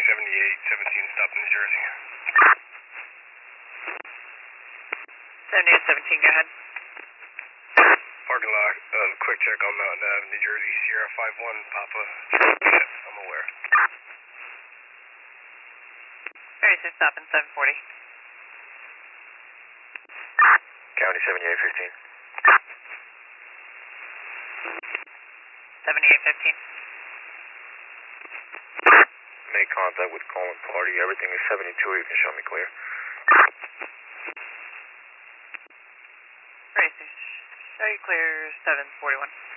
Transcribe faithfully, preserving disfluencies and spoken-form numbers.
seventy-eight seventeen, stop in New Jersey. seventy-eight seventeen, go ahead. Parking lot, um, quick check on Mountain Avenue, New Jersey, Sierra five one, Papa. Yes, I'm aware. thirty-six, stop in seven forty. County seventy-eight fifteen. seventy-eight fifteen. Make contact with Colin Party. Everything is seventy-two. You can show me clear. thirty-six, show you clear seven forty-one.